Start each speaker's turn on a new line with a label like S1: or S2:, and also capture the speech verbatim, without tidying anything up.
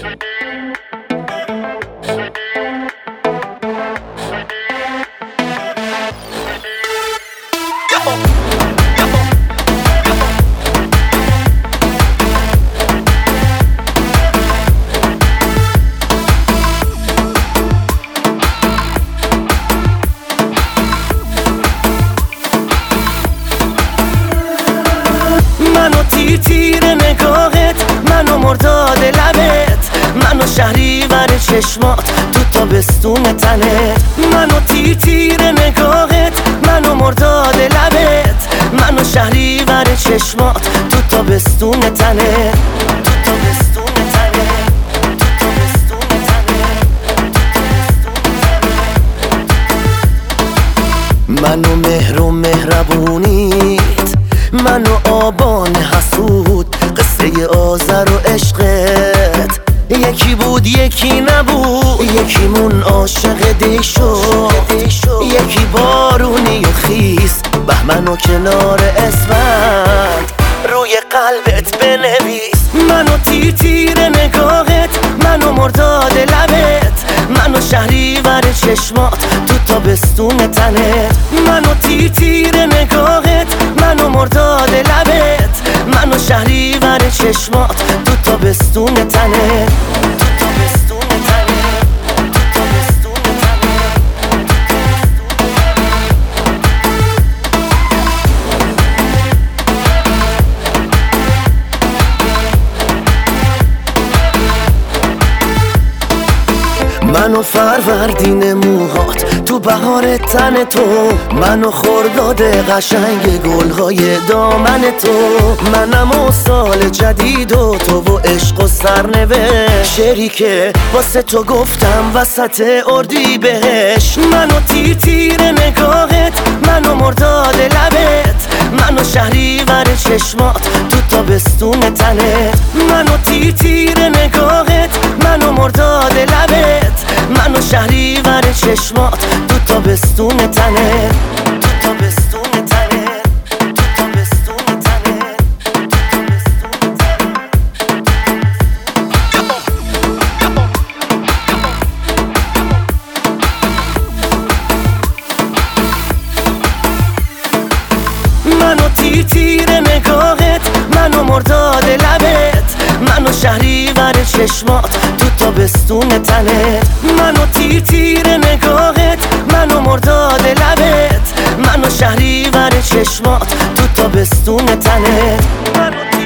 S1: منو تیر تیر نگاهت، منو مرداد لبت، منو شهریور چشمات تو تابستون تنت. منو تیر تیر نگاهت، منو مرداد لبت، منو شهریور چشمات تو تابستون تنت. تو تابستون تنت. تو تابستون تنت. منو مهر و مهربونیت، منو آبان حسود، قصه آذر و عشقت یکی بود یکی نبود، یکیمون عاشق دی شد، یکی بارونی و خیس بهمن و کنار اسفند روی قلبت بنویس. منو تیر تیر نگاهت، منو مرداد لبت، منو شهریور چشمات تو تابستون تنت. منو تیر تیر نگاهت، منو مرداد لبت، منو شهریور چشمات تو تابستون تنت. تو تابستون تنت. تو تابستون منو فروردین موهات تو بهار تن تو، منو خرداد قشنگ گلهای دامن تو، منم و سال جدید و تو و عشق و سرنوشت، شعری که واسه تو گفتم وسط اردی بهش. منو تیر تیر نگاهت، منو مرداد لبت، منو شهریور چشمات تو تابستون تنت. منو تیر تیر نگاهت، منو مرداد لبت، منو شهریور چشمات تو تابستون تنت. تو تابستون تنت. تو تابستون تنت. منو تیر تیر نگاهت، منو مرداد لبت، منو شهریور چشمات تو تابستون تنت. منو تیر تیر نگاهت، منو مرداد لبت، منو شهریور چشمات تو تابستون تنت.